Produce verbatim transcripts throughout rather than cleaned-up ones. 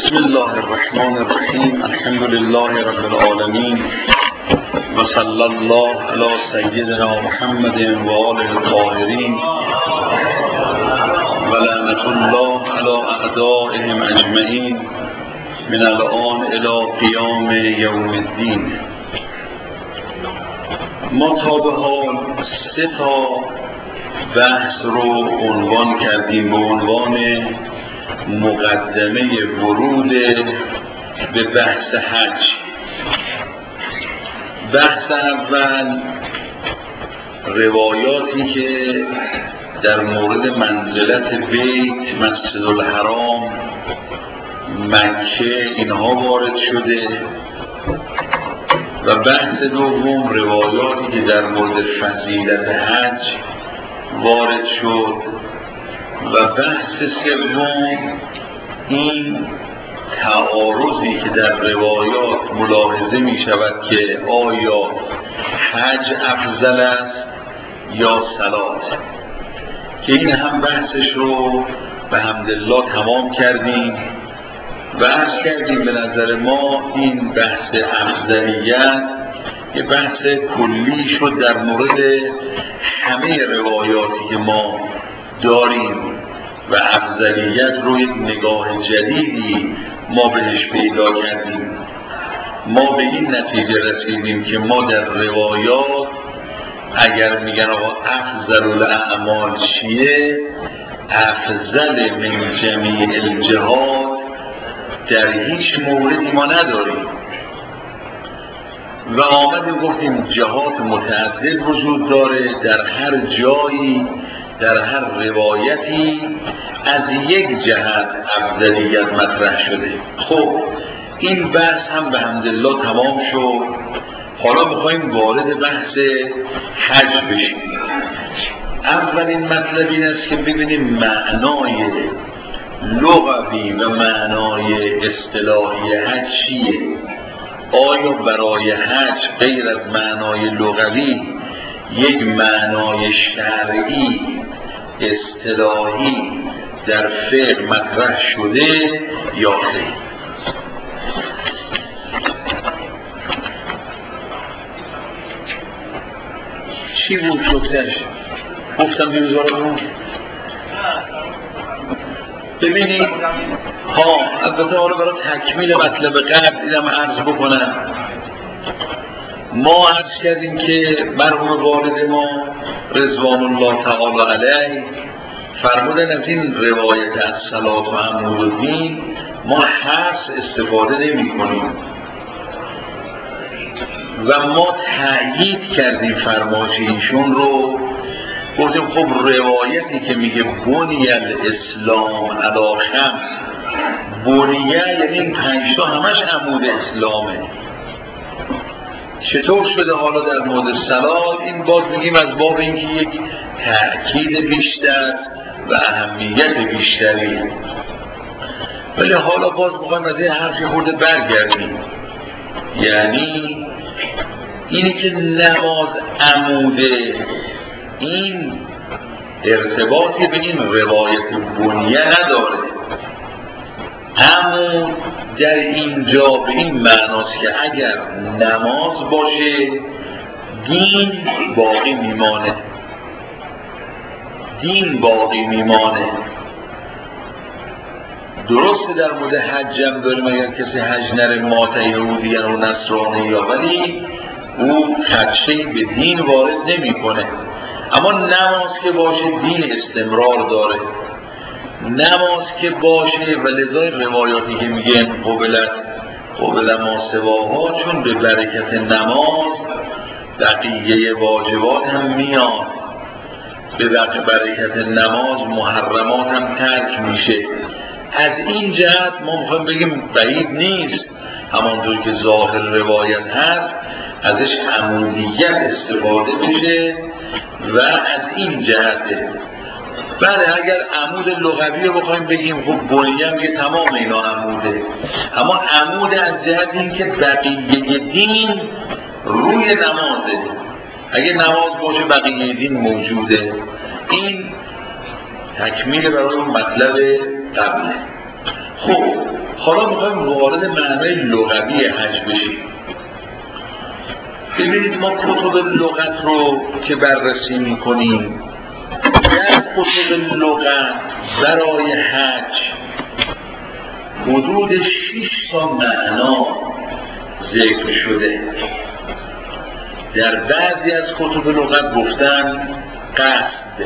بسم الله الرحمن الرحیم. الحمد لله رب العالمین و صلی الله علی سیدنا محمد و آله الطاهرین و لعنت الله علی اعدائهم اجمعین من الآن الی قیام یوم الدین. ما تا به حال سه تا بحث رو عنوان کردیم به عنوان مقدمه ورود به بحث حج. بحث اول روایاتی که در مورد منزلت بیت، مسجد الحرام، مکه اینها وارد شده و بحث دوم روایاتی که در مورد فضیلت حج وارد شد و بحث سوم این تعارضی که در روایات ملاحظه می شود که آیا حج افضل است یا صلات، که این هم بحثش رو به حمدالله تمام کردیم و عرض کردیم به نظر ما این بحث افضلیت یه بحث کلی شد در مورد همه روایاتی که ما داریم و افضلیت رو یک نگاه جدیدی ما بهش پیدا کردیم. ما به این نتیجه رسیدیم که ما در روایات اگر میگن آقا افضل الاعمال چیه، افضل من جمیع الجهات در هیچ موردی ما نداریم و آمدیم گفتیم جهات متعدد وجود داره، در هر جایی در هر روایتی از یک جهت افضلیت مطرح شده. خب این بحث هم به حمدالله تمام شد. حالا میخوایم وارد بحث حج بشیم. اولین مطلب این است که ببینیم معنای لغوی و معنای اصطلاحی حج چیه. آیا برای حج غیر از معنای لغوی یک معنای شرعی اصطلاحی در فقه مطرح شده یا خیر؟ چی بود شکتش؟ گفتم بیوزارمون ببینید ها البته حالا برای تکمیل مطلب قبل دیدم عرض بکنم. ما عرض کردیم که مرحوم والد ما رضوان الله تعالی علیه فرمودن از این روایت از صلات و عمودالدین ما حس استفاده نمی کنیم و ما تأیید کردیم فرمایش ایشون رو. گفتیم خب روایتی که میگه بنی الاسلام علی خمس، بنیه یعنی این پنج تا همش عمود اسلامه. چطور شده حالا در مورد صلات؟ این باز میگیم از باب اینکه یک تأکید بیشتر و اهمیت بیشتری. ولی حالا باز میخوایم از این حرفی خورده برگردیم، یعنی اینی که نماز عموده این ارتباطی به این روایت بنیه نداره. اما در اینجا به این معناست که اگر نماز باشه دین باقی میمانه، دین باقی میمانه. درسته در مورد حج هم داریم اگر کسی حج نره مات یهودیان و نصرانی یا، ولی او خدشه‌ای به دین وارد نمی کنه. اما نماز که باشه دین استمرار داره. نماز که باشه و لذای روایاتی که میگن قبلت قبل ما سواها، چون به برکت نماز بقیه واجبات هم میاد، به برکت نماز محرمات هم ترک میشه. از این جهت ما میخوایم بگیم بعید نیست همانطور که ظاهر روایت هست ازش عمودیت استفاده میشه و از این جهته. بله اگر عمود لغوی رو بخوایم بگیم خب بنیه میگه تمام اینا عموده، اما عمود از جهت این که بقیه دین روی نمازه. اگه نماز باشه بقیه دین موجوده. این تکمیل برای اون مطلب قبله. خب حالا میخوایم وارد معنای لغوی حج بشیم. ببینید ما کتب لغت رو که بررسی میکنیم، در کتب لغت برای حج حدود شش تا معنا ذکر شده. در بعضی از کتب لغت گفتن قصد،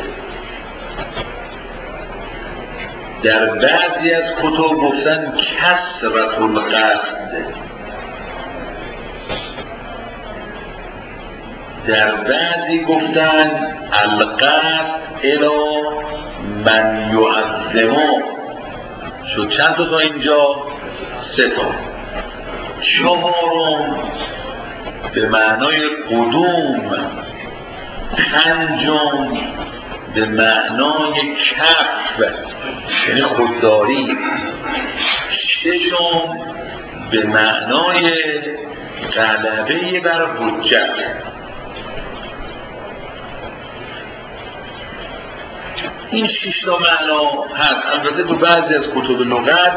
در بعضی از کتب گفتن کثرت القصد، در بعضی گفتن القصد الی من یعظمه. شد چند تا تا اینجا؟ سه تا. چهارم به معنای قدوم، پنجم به معنای کف یعنی خودداری، ششم به معنای غلبه بر حجت. این شش تا معنا هست. البته تو بعضی از کتب لغت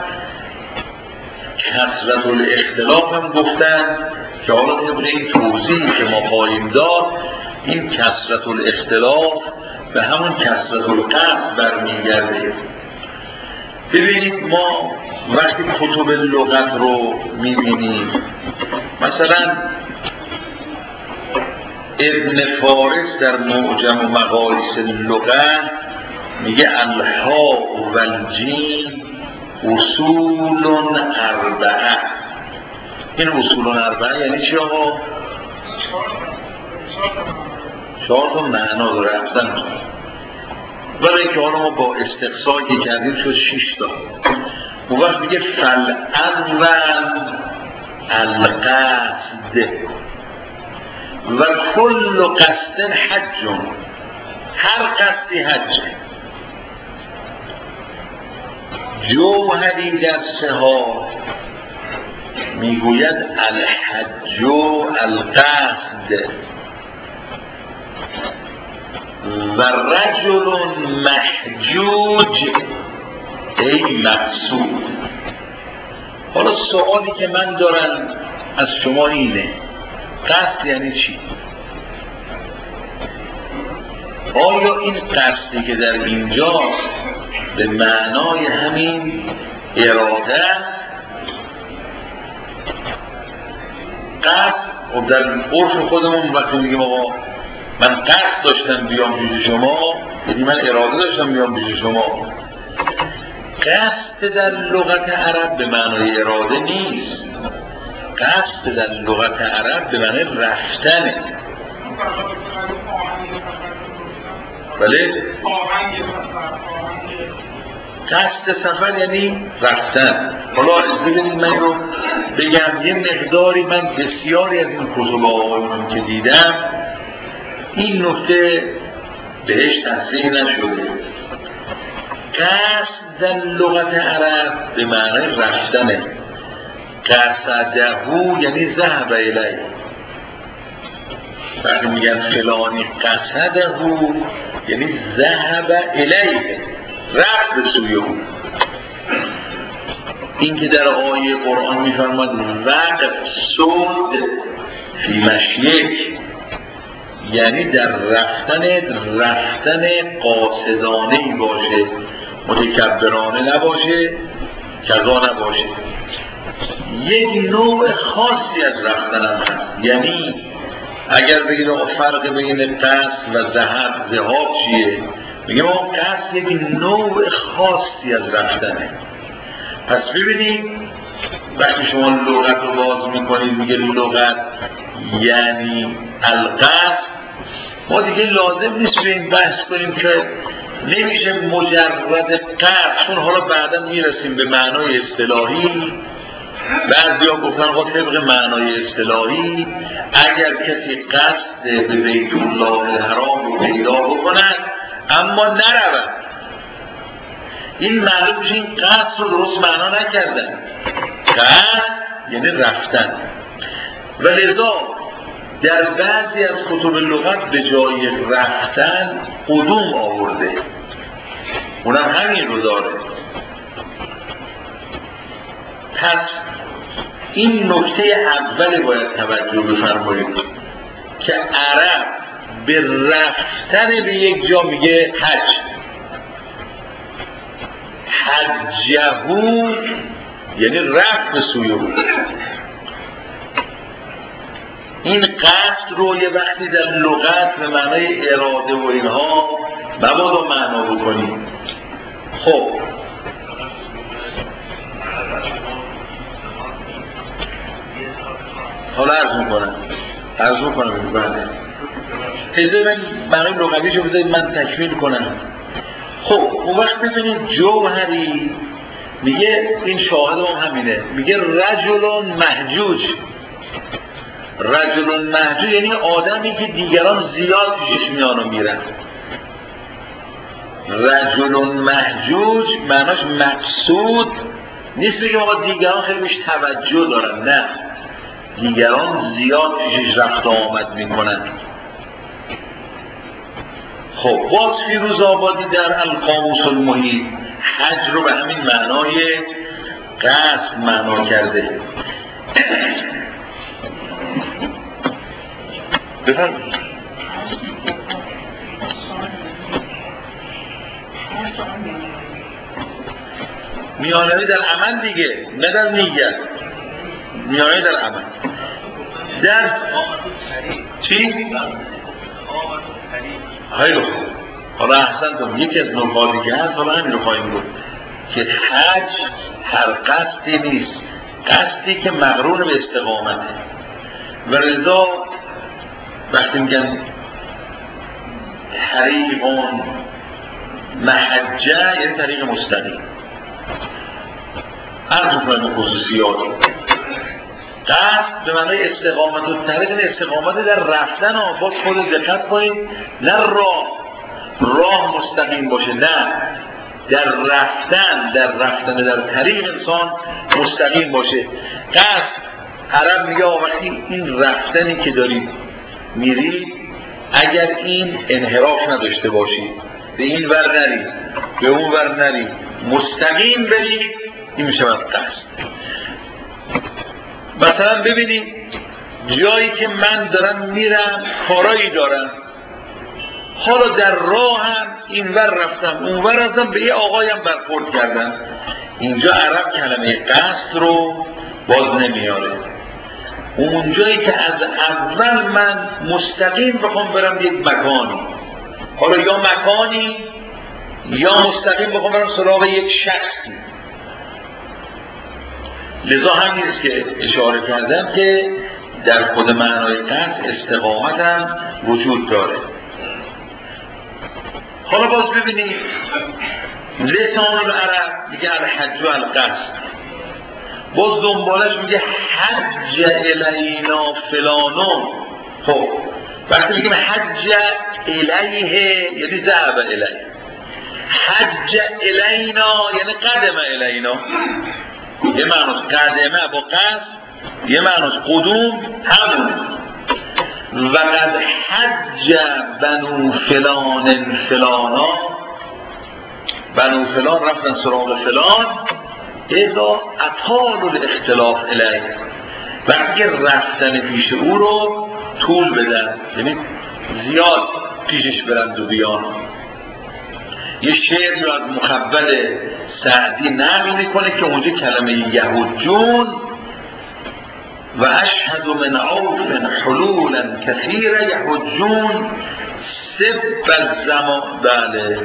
کثرت الاختلاف هم گفتن که حالا طبق این توضیحی که ما خواهیم داد این کثرت الاختلاف به همون کثرت القصد برمیگرده. ببینید ما وقتی کتب لغت رو میبینیم، مثلا ابن فارس در معجم و مقاییس لغت میگه الحاء و الجیم اصول اربعه. این اصول اربعه یعنی چی آقا؟ چهار تا معنا داره اصلا، برای که حالا ما با استقصایی که کردیم شد شش تا. اون وقت میگه فالاول القصد و کل قصد حج، هر قصدی حج. جوهری در سها میگوید الحج القصد و رجل محجوج ای مقصود. حالا سوالی که من دارم از شما اینه، قصد یعنی چی؟ آیا این قصدی که در اینجاست به معنای همین اراده قصد؟ و در عرف خودمون وقتی میگیم آقا من قصد داشتم بیام پیش شما، یعنی من اراده داشتم بیام پیش شما. قصد در لغت عرب به معنای اراده نیست. قصد در لغت عرب به معنای رفتنه. بله؟ قصد سفر یعنی رفتن. حالا از ببینید من رو بگم، یه مقداری من بسیاری از این کتب آقایون که دیدم این نکته بهش تصریح نشده. قصد در لغت عرب به معنای رفتنه. قصدهو یعنی ذهب الیه. وقتی میگن فلانی قصدهو یعنی ذهب الیه، رفت به سوی او. این که در آیه قرآن میفرماد وقت سود فی مشیک، یعنی در رفتن رفتن قاصدانه‌ای باشه، متکبرانه نباشه، کذا نباشه. یک نوع خاصی از رفتن هم هست. یعنی اگر بگید آقا فرق بین قصد و ذهاب ذهاب چیه؟ میگم آقا قصد یک نوع خاصی از رفتنه. پس ببینید وقتی شما لغت رو باز میکنید میگه لغت یعنی القصد، ما دیگه لازم نیست به این بحث کنیم که نمیشه مجرد قصد، چون حالا بعدا میرسیم به معنای اصطلاحی. بعضی ها گفتن آقا طبق معنای اصطلاحی اگر کسی قصد به بیت الله الحرام رو پیدا بکند اما نرود، این معلوم میشه این قصد رو درست معنا نکردن. قصد یعنی رفتن. و لذا در بعضی از کتب لغت به جای رفتن قدوم آورده، اونم همین رو داره. پس این نکته اول باید توجه بفرمایید که عرب به رفتن به یک جا میگه حج. حجهو یعنی رفت به سوی او. این قصد رو یه وقتی در لغت به معنای اراده و اینها مبادا معنا بکنیم. خب حالا عرض میکنم عرض میکنم بله اجازه من معنای لغویشو بذارید من تکمیل کنم. خب اون وقت ببینید جوهری میگه این شاهد هم همینه، میگه رجل محجوج. رجل محجوج یعنی آدمی که دیگران زیاد پیشش میان و میرن. رجل محجوج معناش مقصود نیست بگیم آقا دیگران خیلی بهش توجه دارن، نه، دیگران زیاد پیشش رفت آمد میکنن. خب باز فیروز آبادی در القاموس المحیط حج رو به همین معنای قصد معنا کرده. بفرمایید. میانوی در عمل دیگه، نه در نیت. میانوی در عمل. در چی؟ خیلی خوب. حالا احسنتم، یکی از نکات دیگه هست، حالا همین رو خواهیم بود که حج هر قصدی نیست، قصدی که مقرون به استقامته. و رضا وقتی میگن طریقون محجه یعنی طریق مستقیم. عرض میکنم به خصوصیات. قصد به معنای استقامت و طریق استقامت در رفتن ها. باز خود دقت کنید، نه راه راه مستقیم باشه، نه، در رفتن در رفتن در طریق انسان مستقیم باشه. قصد عرب میگه وقتی این رفتنی که دارید میرید اگر این انحراف نداشته باشید، به این ور نرید به اون ور نرید، مستقیم برید، این میشه قصد. مثلا ببینید جایی که من دارم میرم کارایی دارم، حالا در راه هم این ور رفتم اون ور رفتم، به یه آقایم برخورد کردم، اینجا عرب کلمه قصد رو باز نمیاره. اون جایی که از اول من مستقیم بخوام برم یک مکانی، حالا یا مکانی یا مستقیم بخوام برم سراغ یک شخصی، لذا همینیست که اشاره کردم که در خود معنای قصد استقامت هم وجود داره. حالا باز ببینید لسان العرب میگه الحج و القصد، باز دنبالش میگه حج الینا فلانون. خب وقتی میگیم حج الیه یعنی ذهب الیه، حج الینا یعنی قدم الینا. یه معناش قدمه با قصد، یه معناش قدوم همون. و قد حج بنو فلان فلانا، بنو فلان رفتن سراغ فلان، اذا اطال الاختلاف الیه، وقتی که رفتن پیش او رو طول بدن، یعنی زیاد پیشش برند و بیان. یه شعر رو از مخول سعدی نقل میکنه که اونجا کلمه یهودجون و اشهد من عوف حلولا کثیر یهودجون سب الزمان. بله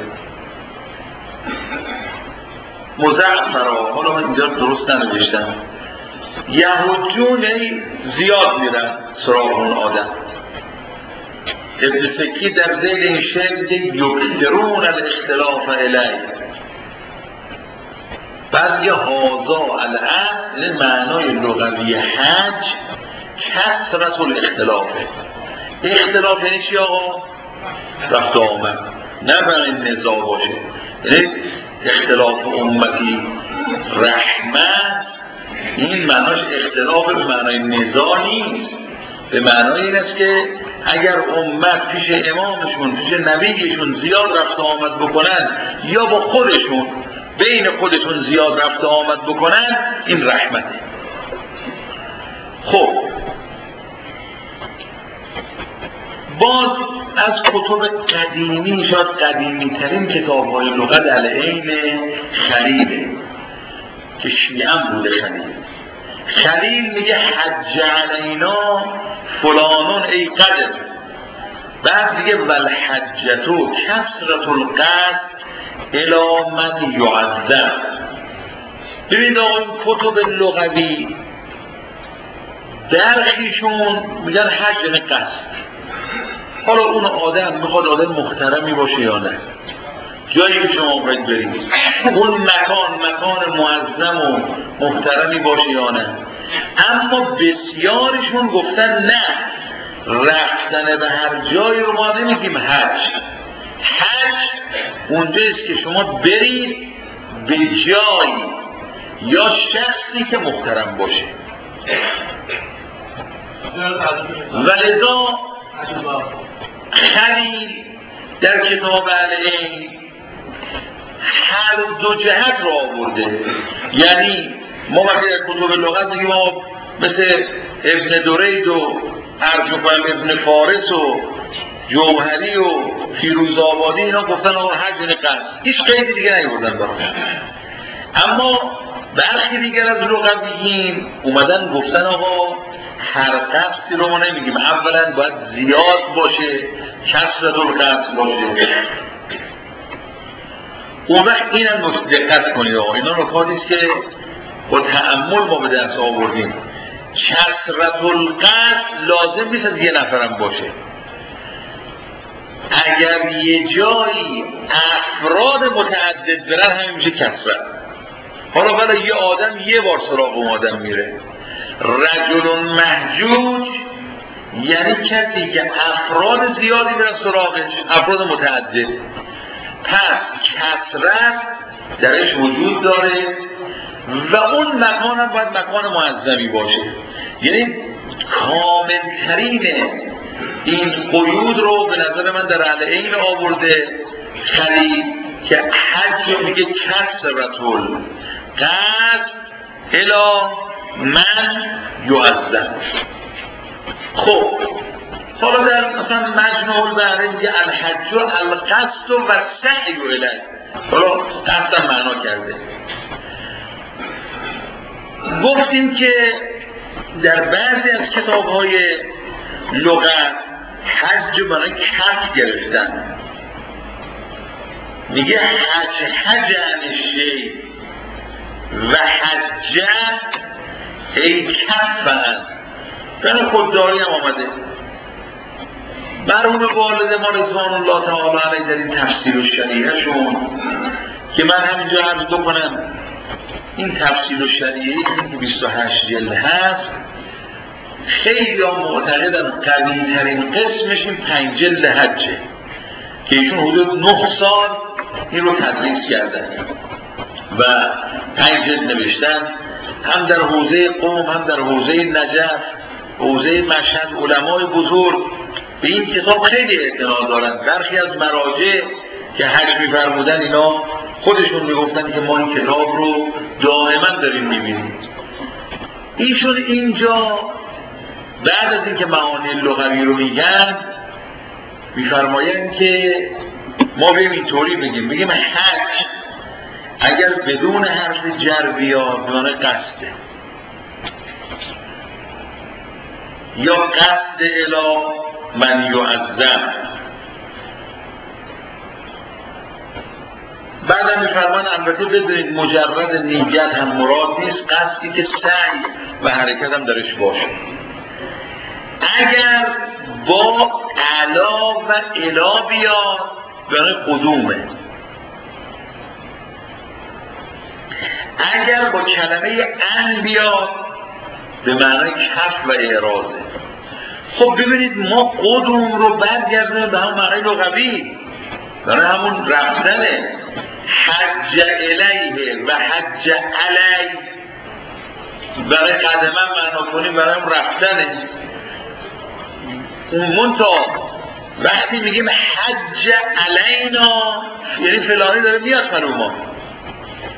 مزعفرا، حالا من اینجا درست ننوشتم، یهودجون زیاد میرن سراغ اون آدم. ابن سکی در ذیل این شعر میگه یکثرون الاختلاف الیه، بعد یه هازا الاصل، یعنی معنای لغوی حج کثرت الاختلافه. اختلاف یعنی چی آقا؟ رفت آمد، نه برای نزاع باشه. یعنی اختلاف امتی رحمت، این معناش اختلاف به معنای نزاع نیست، به معنای این است که اگر امت پیش امامشون پیش نبیشون زیاد رفت آمد بکنن یا با خودشون بین خودشون زیاد رفت آمد بکنن، این رحمته. خب باز از کتب قدیمی، شاید قدیمی ترین کتاب های لغت العین خلیله که شیعه هم بوده. خلیل خلیل میگه حج علینا فلانون ای قدر، بعد میگه والحجتو کثرت القصد الی من یعذب. ببینید آقا این کتب لغوی درخیشون میگن حج یعنی قصد. حالا اون آدم میخواد آدم محترمی باشه یا نه، جایی که شما باید برید اون مکان مکان معظم و محترمی باشه یا نه، اما بسیارشون گفتن نه، رفتن به هر جایی رو ما نمیگیم حج. حج اونجاییست که شما برید به جایی یا شخصی که محترم باشه. ولذا خلیل در کتاب العین هر دو جهت را آورده. یعنی ما وقتی در کتب لغت میگیم ما مثل ابن درید و ارجوان ابن فارس و جوهری و فیروزآبادی اینا گفتن آقا حج یعنی قصد، هیچ قیدی دیگه نیاوردن براش. اما برخی دیگر از لغویین اومدن گفتن آقا هر قصدی رو ما نمیگیم، اولا باید زیاد باشه، کثرت القصد باشه. اون وقت اینم دقت کنید آقا، اینا نکاتیست که با تأمل ما به دست آوردیم. کثرت القصد لازم نیست از یه نفرم باشه. اگر یه جایی افراد متعدد برن همین میشه کثرت. حالا ولی یه آدم یه بار سراغ اون آدم میره، رجل محجوج یعنی کسی که افراد زیادی برن سراغش، افراد متعدد. پس کثرت درش وجود داره و اون مکان هم باید مکان معظمی باشه. یعنی کاملترین این قیود رو به نظر من در العین آورده خلیل که حج رو میگه کثرت القصد الی من یعذب. خب حالا در مثلا مجموع البحرین میگه الحج القصد و السعی الیه. حالا قصد معنا کرده. گفتیم که در بعضی از کتاب‌های لغت حج برای کف گرفتن، میگه حج حج عن شی و حج ای کفن. برای خودداری هم آمده. مرحوم والد ما رضوان الله تعالی علیه در این تفسیر و شریعه‌شون که من همینجا عرض بکنم، این تفسیر و شریعه‌ای که بیست و هشت جلد هست، خیلی ها معتقدن قوی ترین قسمش این پنج جلد حجه که ایشون حدود نه سال این رو تدریس کردن و پنج جلد نوشتن، هم در حوزه قم، هم در حوزه نجف، حوزه مشهد. علمای بزرگ به این کتاب خیلی اعتنا دارند. برخی از مراجع که حج می‌فرمودن اینا خودشون میگفتن که ما این کتاب رو دائما داریم میبینیم. ایشون اینجا بعد از اینکه معانی لغوی رو میگن میفرمایند که ما بریم اینطوری بگیم، بگیم حج اگر بدون حرف جر بیاد به معنی قصده، یا قصد الی من یعذب. بعدم میفرمان البته بدونید مجرد نیت هم مراد نیست، قصدی که سعی و حرکت هم درش باشه. اگر با علا و الا بیاد برای قدومه، اگر با کلمه ان بیاد به معنی کف و اعراضه. خب ببینید ما قدوم رو برگردیم به هم معنی لغوی، برای همون رفتنه. حج الیه و حج علی برای قدمه معنا کنیم برای هم رفتنه. اون منطقه وقتی میگیم حج علینا یعنی فلانی داره میاد خلو ما،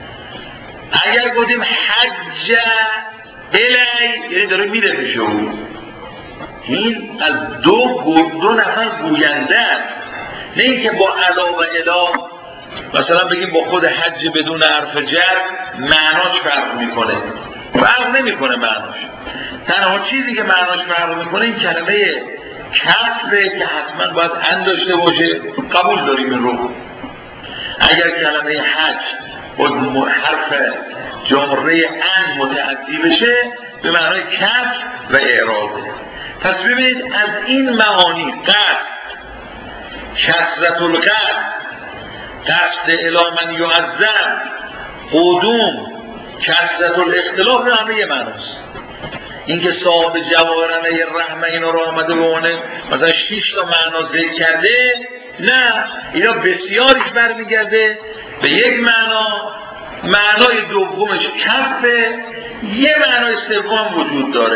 اگر گفتیم حج الی یعنی داره میره پیش او، این از دو دو نفر گوینده است، نه اینکه با علا و اله مثلا بگیم با خود حج بدون حرف جر معناش فرق میکنه. فرق نمیکنه معناش. تنها چیزی که معناش فرق میکنه این کلمه کفره که حتما باید ان داشته باشه. قبول داریم این رو. اگر کلمه حج با حرف جمره ان متعدی بشه به معنای کف و اعراضه. پس ببینید از این معانی قصد، کثرت القصد، قصد الی من یعظم، قدوم، کثرت الاختلاف به همه یه معناست. اینکه صاحب جواهرنه رحمه اینا رو آمده به عنوان مثلا شش تا معنا ذکر کرده، نه، اینا بسیاریش برمیگرده به یک معنا. معنای دومش کفه، یه معنای سوم وجود داره،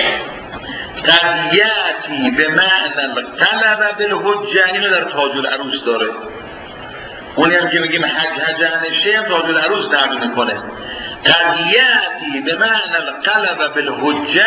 قضیتی به معنی الطلب بالحجه. اینو در تاج العروس داره. اونی هم که میگیم حج حجانشه هم تاج العروس نقل میکنه. قضیتی به معنی الطلب بالحجه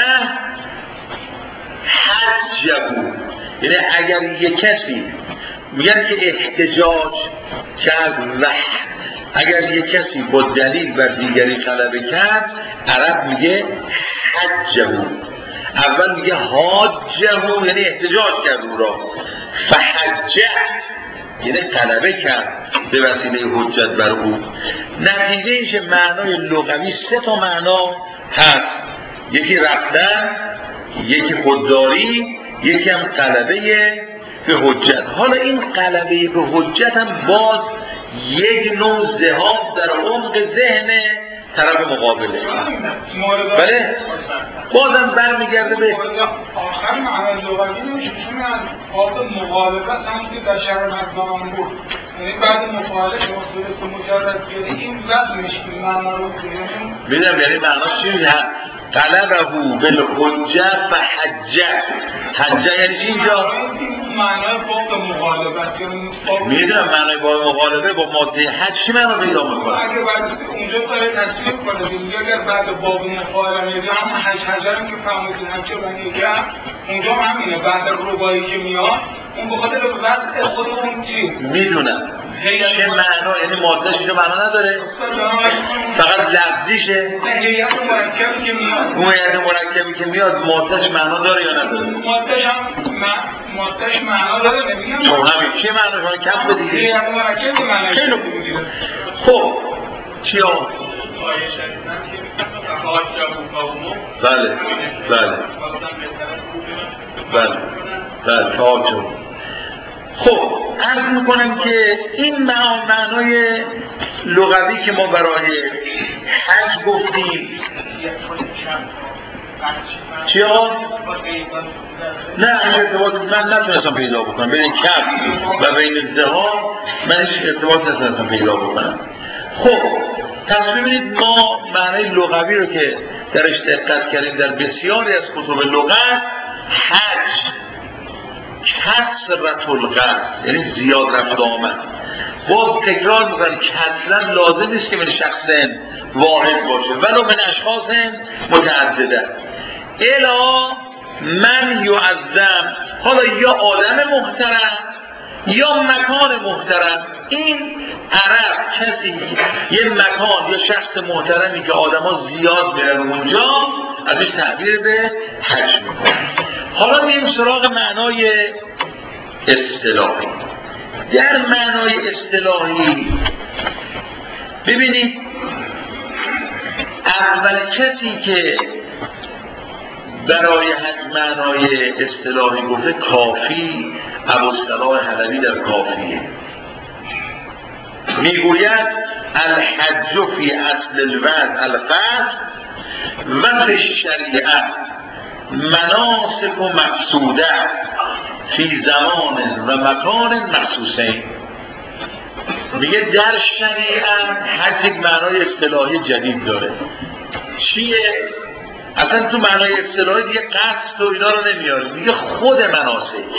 حجبو، یعنی اگر یک کسی میگن که احتجاج کرد و اگر یک کسی با دلیل بر دیگری غلبه کرد، عرب میگه حجبو. اول میگه حاجهو یعنی احتجاج کرد او را، فحجه یعنی غلبه کرد به وسیله حجت بر او. نتیجه اینشه معنای لغوی سه تا معنا هست، یکی رفتن، یکی خودداری، یکی هم غلبه به حجت. حالا این غلبه به حجت هم باز یک نوع ذهاب در عمق ذهن طرف مقابله. بله بازم برمیگرده به آخر معنی لغوی میشه از باب مغالبه هم که در شهر مردمان بود، یعنی بعد مخالف مصورت مجرد گیره این وزن میشه که معنا رو میدم. یعنی معناش چی میشه؟ قلبه بالحجه فحجه. حجه یعنی چی اینجا؟ معنای باب مغالبت. میدونم معنای باب مغالبه با ماده حج چی معنا پیدا میکنه؟ اگه بعد اونجا داره تصویر کنه دیگه، اگر بعد باب مغالبه هم حج حجرم که فهمیدین هم چه بنیگه اونجا همینه، بعد ربایی که میاد اون بخاطر وضع خود اون چی؟ میدونم چه معنا، یعنی مادهش اینجا معنا نداره، فقط لفظیشه. هیئت مرکبی که میاد، اون هیئت مرکبی که میاد مادهش معنا داره یا نداره؟ مادهش هم مادهش معنا داره. نمیگم چون همین چه معنا شما کف دیگه هیئت مرکبی معنا خیلی خوب. خب چیا؟ بله بله بله بله تاجو. خب عرض میکنم که این معنای لغوی که ما برای حج گفتیم چیا؟ نه این ارتباط من نتونستم پیدا بکنم بین کف و بین ذهاب، من هیچ ارتباط نتونستم پیدا بکنم. خب پس ببینید ما معنای لغوی رو که درش دقت کردیم در بسیاری از کتب لغت، حج کثرت القصد یعنی زیاد رفت آمد. باز تکرار میکنم کثرت لازم نیست که من شخص واحد باشه، ولو من اشخاص متعدده. الا من یعظم، حالا یا آدم محترم یا مکان محترم. این عرب کسی یه مکان یا شخص محترمی که آدم ها زیاد میرن اونجا ازش تعبیر به حج میکنن. حالا میریم سراغ معنای اصطلاحی. در معنای اصطلاحی ببینید اول کسی که برای حج معنای اصطلاحی گفته کافی ابوالصلاح حلبی در کافیه میگوید الحج فی اصل الوضع القصد و فی الشریعه مناسک و مقصوده فی زمان و مکان مخصوصین. میگه در شریعه حج یک معنای اصطلاحی جدید داره. چیه؟ اصلا تو معنای اصطلاحی دیگه قصد و اینا رو نمیاره، میگه خود مناسک.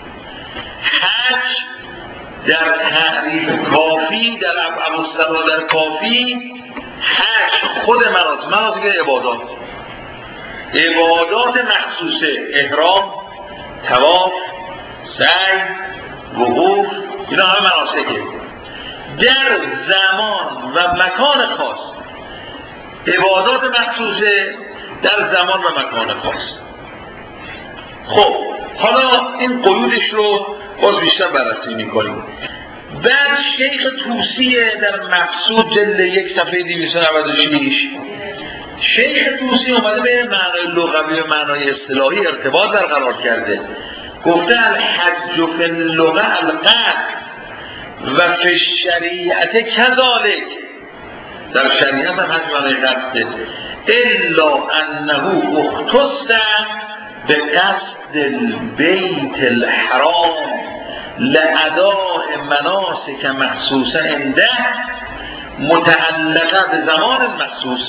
حج در تعریف کافی در ابوالصلاح در کافی حج خود مناسک مناسک عبادات عبادات مخصوصه، احرام، طواف، سعی، وقوف، اینا همه مناسکه در زمان و مکان خاص. عبادات مخصوصه در زمان و مکان خاص. خب حالا این قیودش رو باز بیشتر بررسی میکنیم. بعد شیخ طوسی در مقصود جلد یک صفحه دویست و نود و شش شیخ طوسی اومده به معنای لغوی و معنای اصطلاحی ارتباط برقرار کرده. گفته الحج فی اللغه القصد و فی الشریعت کذالک. در شریعت هم حج معنای قصده، الا انه اختص به قصد البیت الحرام لاداء مناسک مخصوصه عنده متعلقه به زمان مخصوص.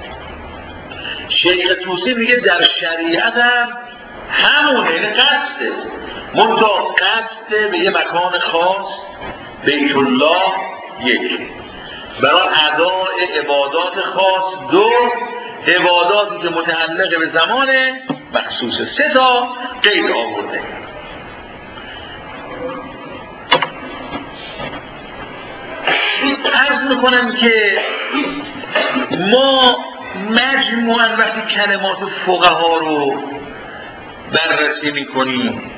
شیخ طوسی میگه در شریعت هم همونه، این قصده، منطقه قصده به یه مکان خاص، بیت الله یک، برای اداء عبادات خاص دو، عباداتی که متعلق به زمان مخصوصه سه تا قید آورده. عرض میکنم که ما مجموعاً وقتی کلمات فقها رو بررسی میکنیم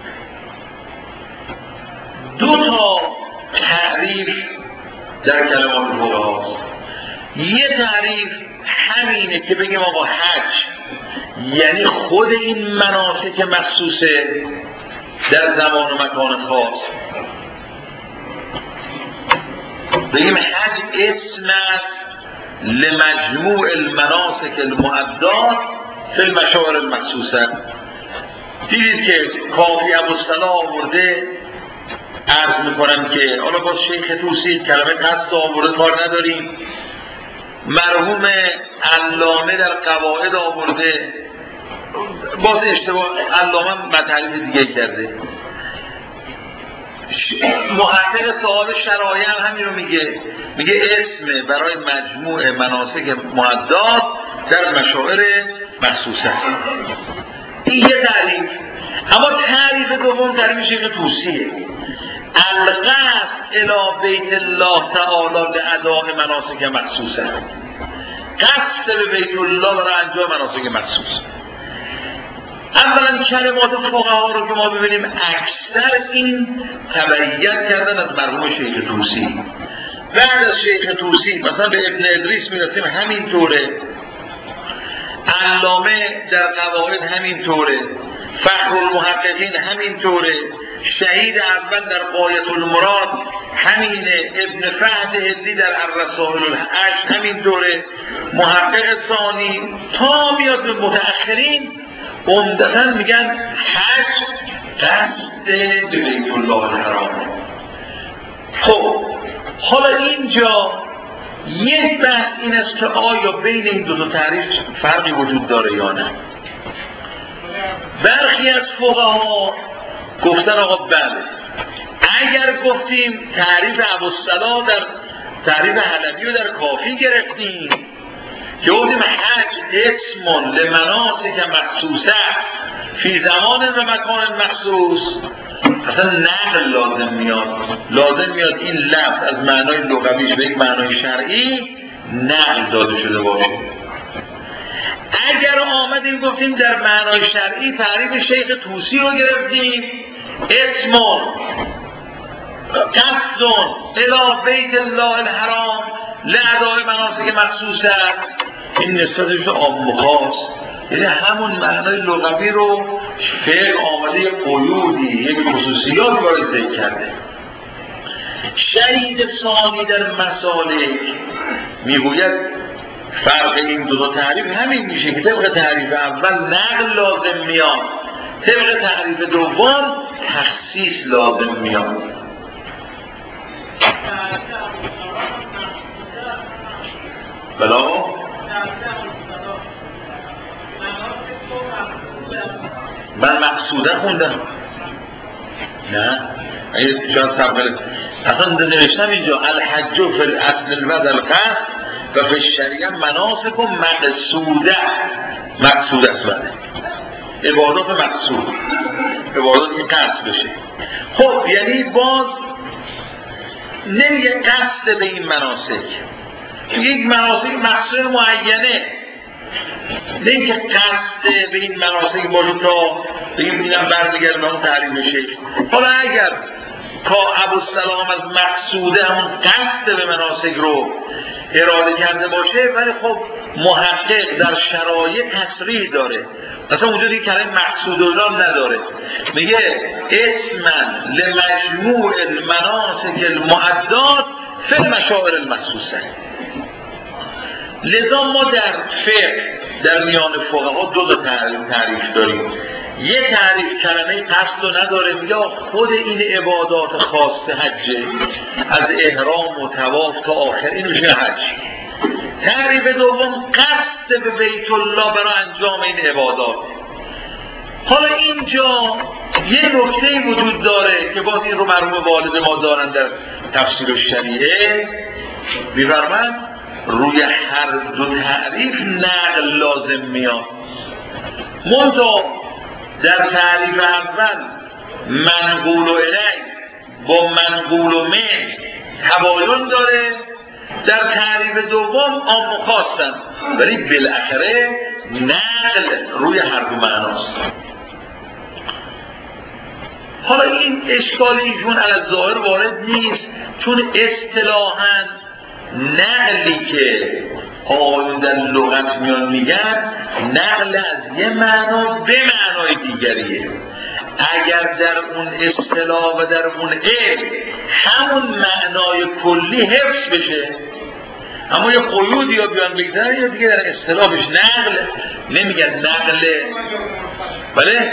دو تا تعریف در کلمات فقها هست. یه تعریف همینه که بگیم آقا حج یعنی خود این مناسک مخصوصه در زمان و مکان خاص. بگیم حج اسم است لمجموع المناسک المعدات فی المشاعر المخصوصه. دیدید که کافی ابوالصلاح آورده، عرض میکنم که حالا باز شیخ طوسی کلمه قصد آورده کار نداریم، مرحوم علامه در قواعد آورده، باز اشتباه علامه مطالب دیگه کرده. محقق صاحب شرایع هم همین رو میگه، میگه اسم برای مجموع مناسک معدات در مشاعر مخصوصه. این یه تعریف. اما تعریف دوم تعریف شیخ طوسیه، القصد الی بیت الله تعالی لاداء مناسک مخصوصه. قصد به بیت الله برای انجام مناسک مخصوص. اولا کلمات فقها رو که ما ببینیم اکثر این تبعیت کردن از مرحوم شیخ طوسی. بعد از شیخ طوسی مثلا به ابن ادریس میرسیم همینطوره، علامه در قواعد همینطوره، فخر المحققین همینطوره، شهید اول در غایة المراد همینه، ابن فهد هندی در الرسائل الهشت همینطوره، محقق ثانی تا میاد به متأخرین عمدتاً میگن حج قصد به بیت الله الحرام. خب حالا اینجا یک بحث این است که آیا بین این دو تا تعریف فرقی وجود داره یا نه. برخی از فقها گفتن آقا بله، اگر گفتیم تعریف ابوالصلاح در تعریف حلبی رو در کافی گرفتیم که گفتیم حج اسم لمناسک مخصوصه فی زمان و مکان مخصوص، اصلا نقل لازم میاد، لازم میاد این لفظ از معنای لغویش به یک معنای شرعی نقل داده شده باشه. اگر آمدیم گفتیم در معنای شرعی تعریف شیخ طوسی رو گرفتیم، اسم قصد الی بیت الله الحرام لاداء مناسک مخصوصه، این نسبتش عام و خاص، یعنی همون معنای لغوی رو فعل آمده قیودی یک خصوصیات وارد ذکر کرده. شهید ثانی در مسالک میگوید فرق این دو تا تعریف همین میشه که طبق تعریف اول نقل لازم میاد، طبق تعریف دوم تخصیص لازم میاد. بلا من مقصوده خوندم، نه اگه شاید تقبل اصلا نوشتم اینجا الحج فی الاصل الوضع القصد و به شریعه مناسک و مقصوده مقصود است بله عبادات مقصود عبادات که قصد بشه. خب یعنی باز نمیگه قصد به این مناسک، یک مناسک مقصود معینه، نه اینکه قصد به این مناسک باشه تا بگیم اینم برمیگرده به اون تعریف شیخ. حالا اگر تا ابوالسلام از مقصوده همون قصد به مناسک رو اراده کرده باشه، ولی خب محقق در شرایط تصریح داره، مثلا اونجا دیگه کلمه مقصود الله نداره، میگه اسما لمجموع المناسک المعدات فی المشاعر المخصوصه. لذا ما در فقه در میان فقها دو تا تعریف داریم. یه تعریف کلمه قصد رو نداره، میگه خود این عبادات خاص حجه، از احرام و طواف تا آخر این میشه حج. تعریف دوم قصد به بیت الله برای انجام این عبادات. حالا اینجا یه نکته وجود داره که باز این رو مرحوم والد ما دارن در تفسیر شریعه، می‌فرمایند روی هر دو تعریف نقل لازم میاد. منتها در تعریف اول منقول و الی با منقول و من تباین داره، در تعریف دوم عام و خاصن، ولی بالاخره نقل روی هر دو معناست. حالا این اشکال ایشون علی ظاهر وارد نیست، چون اصطلاحاً نقلی که آقایون در لغت میان میگن نقل از یه معنا به معنای دیگریه. اگر در اون اصطلاح و در اون علم همون معنای کلی حفظ بشه، اما یه قیودی یا بیان بگذاره یا دیگه در اصطلاحش نقل نمیگن نقل. بله؟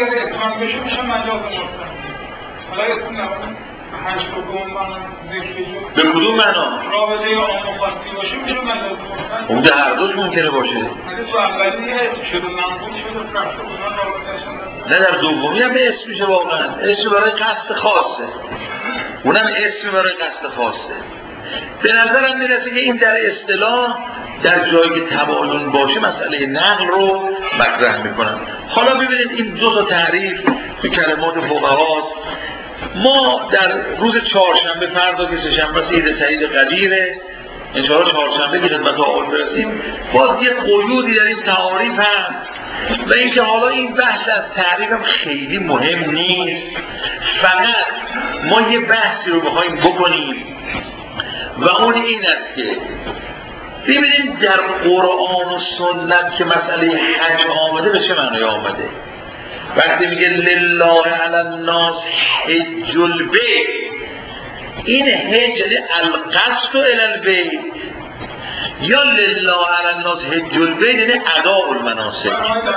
به کدوم معنا؟ رابطه عام و خاصی باشه میشه مجاز مرسل. اون در هر دوش ممکنه باشه. ولی تو اولی شده منقول شده فرق کنن رابطه‌شون. نه در دومی هم اسم میشه واقعا، اسم برای قصد خاصه، اونم اسم برای قصد خاصه. به نظرم میرسه که این در اصطلاح در جایی که تباین باشه مسئله نقل رو مطرح میکنن. حالا ببینید این دو تا تعریف تو کلمات فقهاست. ما در روز چهارشنبه فردا که سه‌شنبه عید سعید قدیره، ان شاء الله چهارشنبه که خدمت آقایون برسیم، باز یه قیودی در این تعاریف هست و اینکه حالا این بحث از تعریف هم خیلی مهم نیست، فقط ما یه بحثی رو بخوایم بکنیم و اون این است که ببینیم در قرآن و سنت که مسئله حج آمده به چه معنی آمده. وقتی میگه لله علی الناس حج البیت، این حج یعنی القصد الی البیت، یا لله علی الناس حج البیت یعنی اداء المناسک.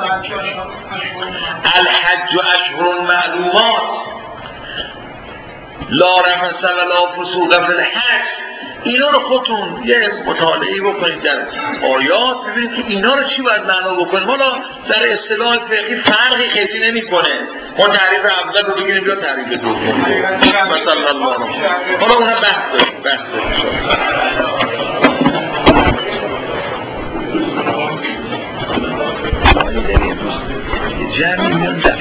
الحج اشهر معلومات لا رفث ولا فسوق فی الحج. اینا رو خودتون یه مطالعه بکنید در آیات، ببینید که اینا رو چی باید معنا بکنیم. حالا در اصطلاح فقهی فرقی خیلی نمی‌کنه، ما تعریف اول رو بگیریم یا تعریف دوم. مثلا الله حالا اونها بحث داریم بحث داریم جمعی